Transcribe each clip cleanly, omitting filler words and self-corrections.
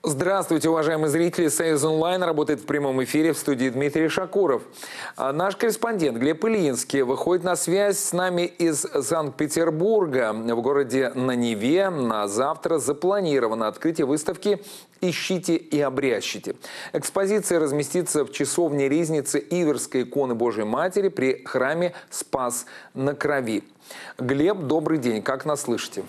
Здравствуйте, уважаемые зрители. Союз онлайн работает в прямом эфире, в студии Дмитрий Шакуров. Наш корреспондент Глеб Ильинский выходит на связь с нами из Санкт-Петербурга. В городе на Неве на завтра запланировано открытие выставки «Ищите и обрящите». Экспозиция разместится в часовне Ризницы Иверской иконы Божией Матери при храме Спас на Крови. Глеб, добрый день. Как нас слышите?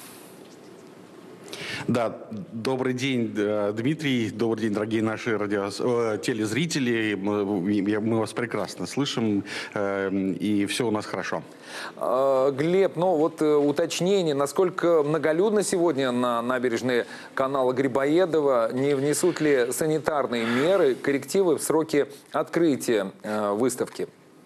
Да, добрый день, Дмитрий, добрый день, дорогие наши телезрители. Мы вас прекрасно слышим, и все у нас хорошо. Глеб, ну вот уточнение, насколько многолюдно сегодня на набережной канала Грибоедова, не внесут ли санитарные меры, коррективы в сроки открытия выставки?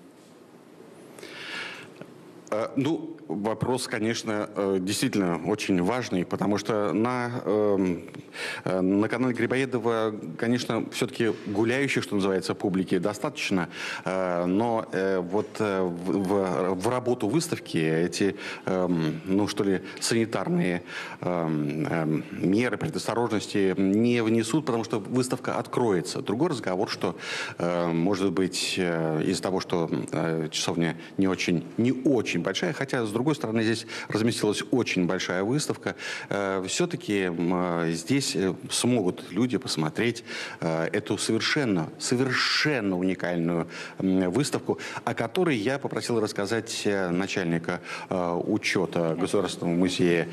Ну, вопрос, конечно, действительно очень важный, потому что на канале Грибоедова, конечно, все-таки гуляющих, что называется, публики достаточно, но вот в работу выставки эти, ну что ли, санитарные меры предосторожности не внесут, потому что выставка откроется. Другой разговор, что, может быть, из-за того, что часовня не очень большая, хотя, с другой стороны, здесь разместилась очень большая выставка, все-таки здесь смогут люди посмотреть эту совершенно уникальную выставку, о которой я попросил рассказать начальника учета Государственного музея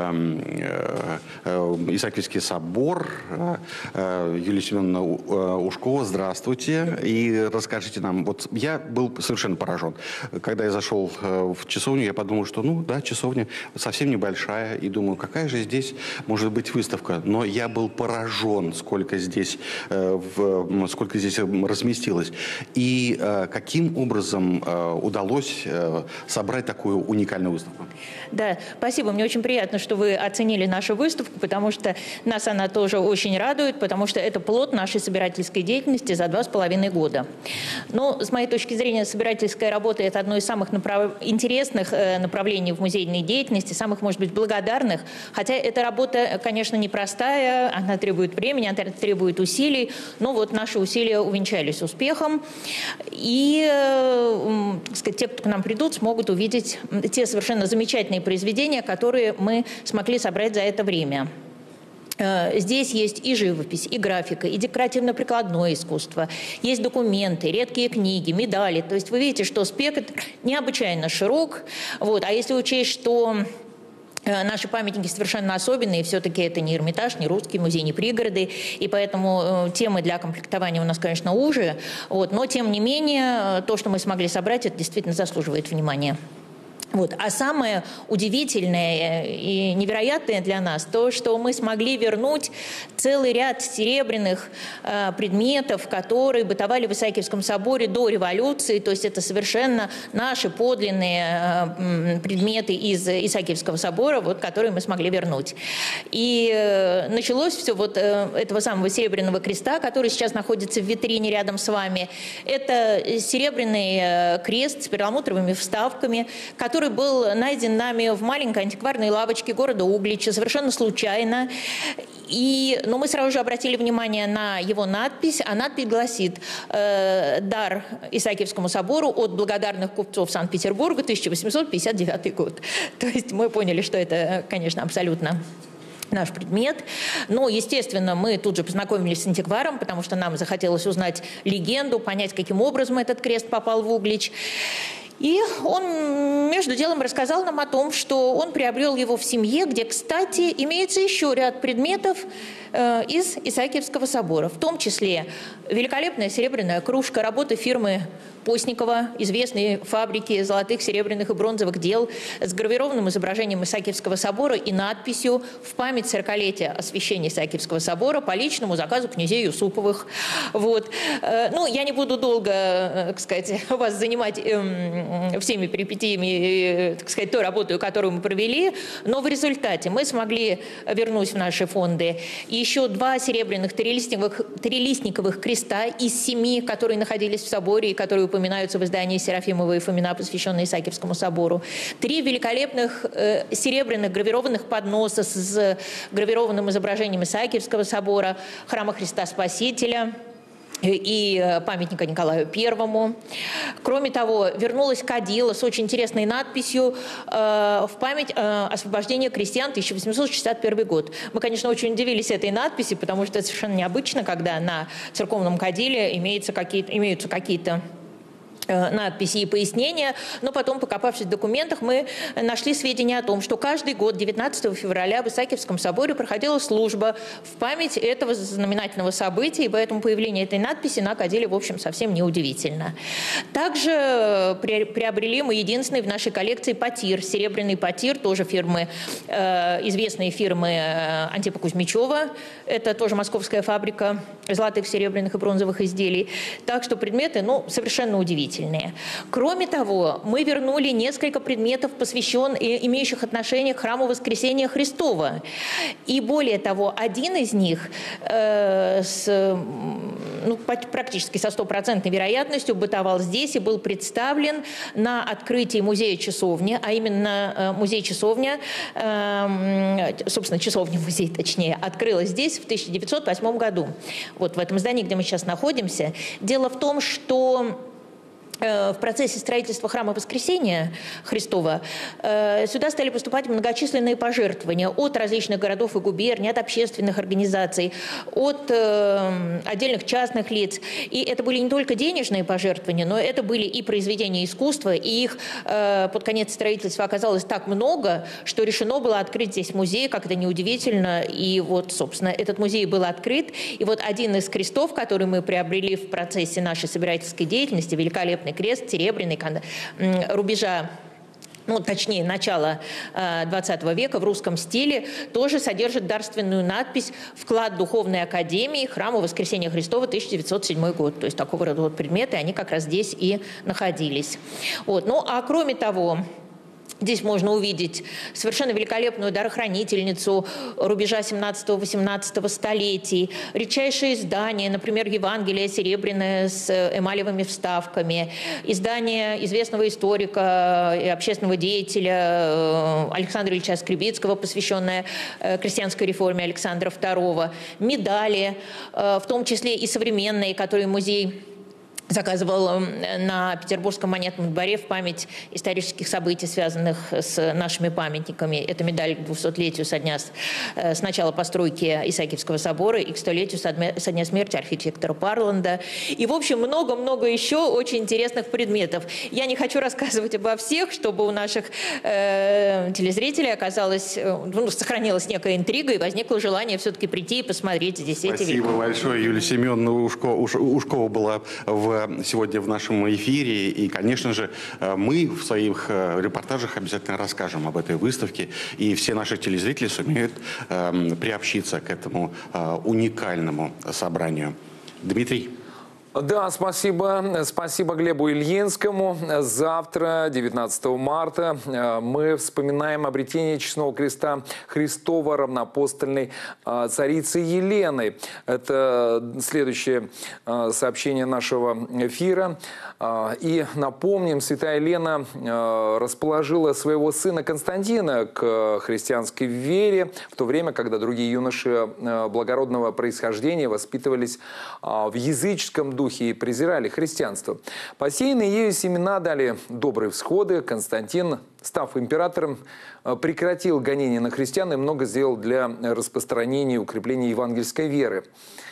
Исаакиевский собор Юлия Семеновна Ушкова. Здравствуйте. И расскажите нам, вот я был совершенно поражен. Когда я зашел в часовню, я подумал, что, ну да, часовня совсем небольшая, и думаю, какая же здесь может быть выставка. Но я был поражен, сколько здесь разместилось. И каким образом удалось собрать такую уникальную выставку? Да, спасибо. Мне очень приятно, что вы оценили нашу выставку, потому что нас она тоже очень радует, потому что это плод нашей собирательской деятельности за 2,5 года. Но, с моей точки зрения, собирательская работа – это одно из самых интересных направлений в музейной деятельности, самых, может быть, благодарных. Хотя эта работа, конечно, непростая, она требует времени, она требует усилий, но вот наши усилия увенчались успехом. И, так сказать, те, кто к нам придут, смогут увидеть те совершенно замечательные произведения, которые мы смогли собрать за это время. Здесь есть и живопись, и графика, и декоративно-прикладное искусство, есть документы, редкие книги, медали. То есть вы видите, что спектр необычайно широк. Вот. А если учесть, что наши памятники совершенно особенные, все-таки это не Эрмитаж, не Русский музей, не пригороды, и поэтому темы для комплектования у нас, конечно, уже. Вот. Но, тем не менее, то, что мы смогли собрать, это действительно заслуживает внимания. Вот. А самое удивительное и невероятное для нас то, что мы смогли вернуть целый ряд серебряных предметов, которые бытовали в Исаакиевском соборе до революции. То есть это совершенно наши подлинные предметы из Исаакиевского собора, вот, которые мы смогли вернуть. И началось все вот этого самого серебряного креста, который сейчас находится в витрине рядом с вами. Это серебряный крест с перламутровыми вставками, который был найден нами в маленькой антикварной лавочке города Углича совершенно случайно. Но мы сразу же обратили внимание на его надпись, а надпись гласит «Дар Исаакиевскому собору от благодарных купцов Санкт-Петербурга, 1859 год». То есть мы поняли, что это, конечно, абсолютно наш предмет. Но, естественно, мы тут же познакомились с антикваром, потому что нам захотелось узнать легенду, понять, каким образом этот крест попал в Углич. И он между делом рассказал нам о том, что он приобрел его в семье, где, кстати, имеется еще ряд предметов из Исаакиевского собора, в том числе великолепная серебряная кружка работы фирмы Постникова, известной фабрики золотых, серебряных и бронзовых дел, с гравированным изображением Исаакиевского собора и надписью «В память 40-летия освящения Исаакиевского собора по личному заказу князей Юсуповых». Вот. Ну, я не буду долго, так сказать, вас занимать всеми перипетиями, так сказать, той работой, которую мы провели, но в результате мы смогли вернуть в наши фонды еще 2 серебряных трилистниковых креста из 7, которые находились в соборе и которые упоминаются в издании Серафимова и Фомина, посвященные Исаакиевскому собору, 3 великолепных серебряных гравированных подноса с гравированным изображением Исаакиевского собора, храма Христа Спасителя и памятника Николаю Первому. Кроме того, вернулась кадила с очень интересной надписью в память освобождения крестьян, 1861 год. Мы, конечно, очень удивились этой надписи, потому что это совершенно необычно, когда на церковном кадиле имеются какие-то надписи и пояснения, но потом, покопавшись в документах, мы нашли сведения о том, что каждый год 19 февраля в Исаакиевском соборе проходила служба в память этого знаменательного события, и поэтому появление этой надписи на кадиле, в общем, совсем не удивительно. Также приобрели мы единственный в нашей коллекции потир, серебряный потир, тоже известной фирмы Антипа Кузьмичева, это тоже московская фабрика золотых, серебряных и бронзовых изделий, так что предметы, совершенно удивительные. Кроме того, мы вернули несколько предметов, имеющих отношение к храму Воскресения Христова. И более того, один из них практически со 100% вероятностью бытовал здесь и был представлен на открытии музея-часовни, а именно музей-часовня, собственно, часовня-музей, точнее, открылась здесь в 1908 году. Вот в этом здании, где мы сейчас находимся. Дело в том, что в процессе строительства храма Воскресения Христова сюда стали поступать многочисленные пожертвования от различных городов и губерний, от общественных организаций, от отдельных частных лиц. И это были не только денежные пожертвования, но это были и произведения искусства, и их под конец строительства оказалось так много, что решено было открыть здесь музей, как это неудивительно. И вот, собственно, этот музей был открыт. И вот один из крестов, который мы приобрели в процессе нашей собирательской деятельности, великолепный крест, серебряный, рубежа, точнее, начала XX века в русском стиле, тоже содержит дарственную надпись «Вклад Духовной Академии Храма Воскресения Христова, 1907 год». То есть такого рода предметы, они как раз здесь и находились. А кроме того, здесь можно увидеть совершенно великолепную дарохранительницу рубежа 17-18 столетий, редчайшие издания, например, Евангелие серебряное с эмалевыми вставками, издание известного историка и общественного деятеля Александра Ильича Скребицкого, посвященное крестьянской реформе Александра II, медали, в том числе и современные, которые музей заказывал на Петербургском монетном дворе в память исторических событий, связанных с нашими памятниками. Это медаль к 200-летию с начала постройки Исаакиевского собора и к 100-летию со дня смерти архитектора Парланда. И, в общем, много-много еще очень интересных предметов. Я не хочу рассказывать обо всех, чтобы у наших телезрителей сохранилась некая интрига и возникло желание все-таки прийти и посмотреть здесь эти вещи. Спасибо большое. Юлия Семеновна Ушкова была сегодня в нашем эфире. И, конечно же, мы в своих репортажах обязательно расскажем об этой выставке. И все наши телезрители сумеют приобщиться к этому уникальному собранию. Дмитрий. Да, спасибо. Спасибо Глебу Ильинскому. Завтра, 19 марта, мы вспоминаем обретение честного креста Христова равноапостольной царицы Елены. Это следующее сообщение нашего эфира. И напомним, святая Елена расположила своего сына Константина к христианской вере, в то время, когда другие юноши благородного происхождения воспитывались в языческом духе и презирали христианство. Посеянные ею семена дали добрые всходы. Константин, став императором, прекратил гонения на христиан и много сделал для распространения и укрепления евангельской веры.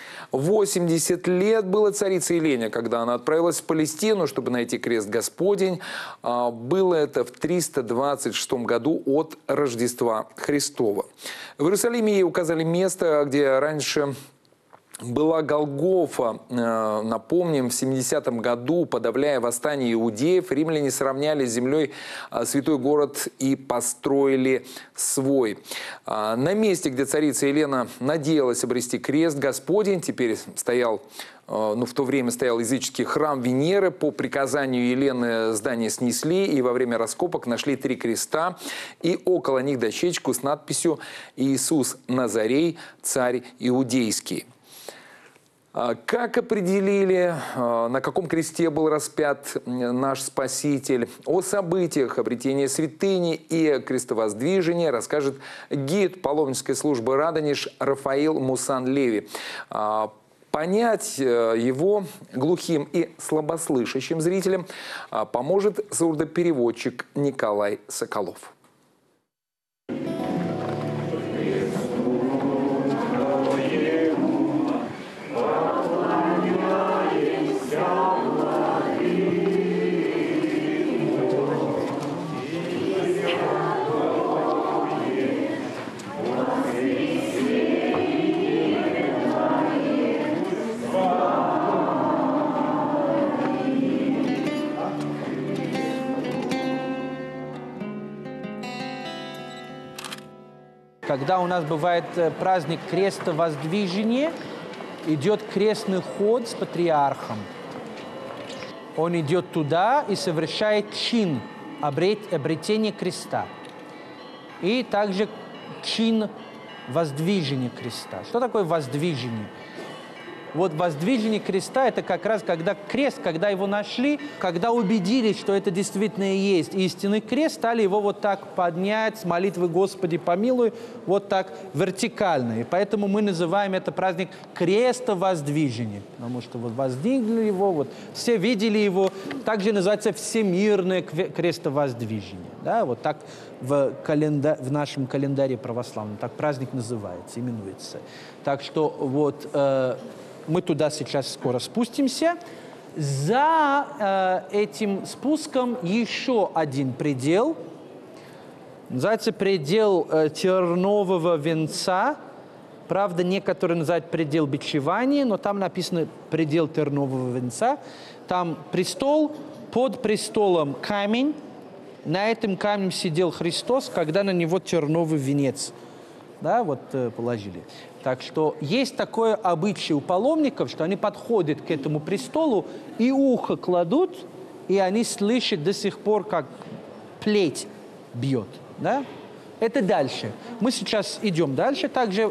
80 лет было царице Елене, когда она отправилась в Палестину, чтобы найти крест Господень. Было это в 326 году от Рождества Христова. В Иерусалиме ей указали место, где раньше была Голгофа. Напомним, в 70-м году, подавляя восстание иудеев, римляне сравняли с землей святой город и построили свой. На месте, где царица Елена надеялась обрести крест Господень, теперь стоял, в то время стоял языческий храм Венеры. По приказанию Елены здание снесли, и во время раскопок нашли 3 креста, и около них дощечку с надписью «Иисус Назарей, царь иудейский». Как определили, на каком кресте был распят наш Спаситель? О событиях обретения святыни и крестовоздвижения расскажет гид паломнической службы «Радонеж» Рафаил Мусан-Леви. Понять его глухим и слабослышащим зрителям поможет сурдопереводчик Николай Соколов. Когда у нас бывает праздник крестовоздвижения, идет крестный ход с патриархом. Он идет туда и совершает чин обретения креста. И также чин воздвижения креста. Что такое воздвижение? Вот воздвижение креста – это как раз когда крест, когда его нашли, когда убедились, что это действительно и есть истинный крест, стали его вот так поднять с молитвы «Господи, помилуй», вот так вертикально. И поэтому мы называем это праздник крестовоздвижения, потому что вот воздвигли его, вот все видели его. Также называется всемирное крестовоздвижение. Да? Вот так в нашем календаре православном так праздник называется, именуется. Так что вот мы туда сейчас скоро спустимся. За этим спуском еще один предел. Называется предел тернового венца. Правда, некоторые называют предел бичевания, но там написано предел тернового венца. Там престол, под престолом камень. На этом камне сидел Христос, когда на него терновый венец, да, вот положили. Так что есть такое обычай у паломников, что они подходят к этому престолу и ухо кладут, и они слышат до сих пор, как плеть бьет. Да? Это дальше. Мы сейчас идем дальше. Также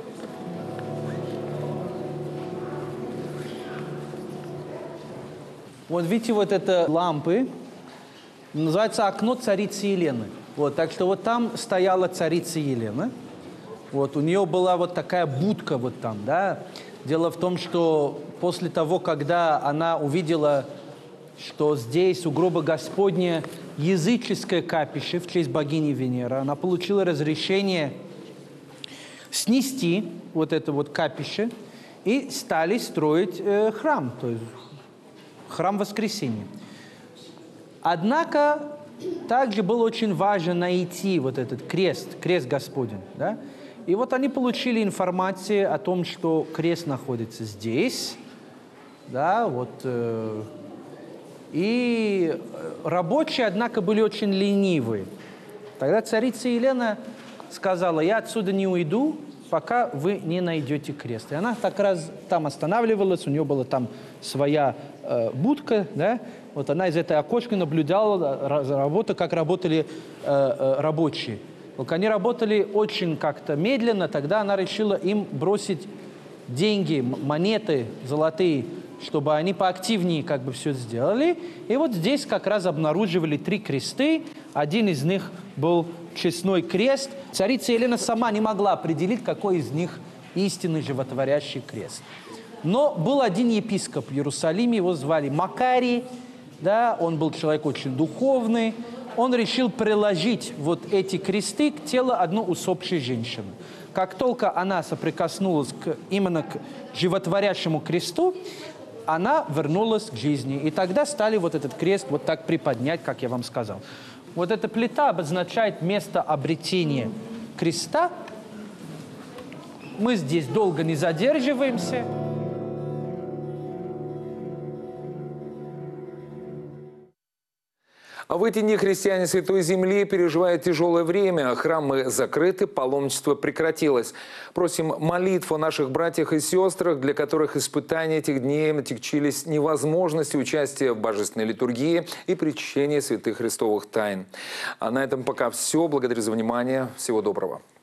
вот видите, вот это лампы. Называется окно царицы Елены. Вот, так что вот там стояла царица Елена. Вот, у нее была вот такая будка вот там, да. Дело в том, что после того, когда она увидела, что здесь у гроба Господня языческое капище в честь богини Венеры, она получила разрешение снести вот это вот капище и стали строить храм, то есть храм Воскресения. Однако также было очень важно найти вот этот крест, крест Господень, да. И вот они получили информацию о том, что крест находится здесь, да, вот. И рабочие, однако, были очень ленивые. Тогда царица Елена сказала: я отсюда не уйду, пока вы не найдете крест. И она так раз там останавливалась, у нее была там своя будка, да. Вот она из этой окошка наблюдала работу, как работали рабочие. Только они работали очень как-то медленно, тогда она решила им бросить деньги, монеты золотые, чтобы они поактивнее как бы все сделали. И вот здесь как раз обнаруживали 3 кресты. Один из них был честной крест. Царица Елена сама не могла определить, какой из них истинный животворящий крест. Но был один епископ в Иерусалиме, его звали Макарий. Да, он был человек очень духовный. Он решил приложить вот эти кресты к телу одной усопшей женщины. Как только она соприкоснулась именно к животворящему кресту, она вернулась к жизни. И тогда стали вот этот крест вот так приподнять, как я вам сказал. Вот эта плита обозначает место обретения креста. Мы здесь долго не задерживаемся. А в эти дни христиане Святой Земли переживают тяжелое время. Храмы закрыты, паломничество прекратилось. Просим молитв о наших братьях и сестрах, для которых испытания этих дней отягчились невозможностью участия в божественной литургии и причащении святых христовых тайн. А на этом пока все. Благодарю за внимание. Всего доброго.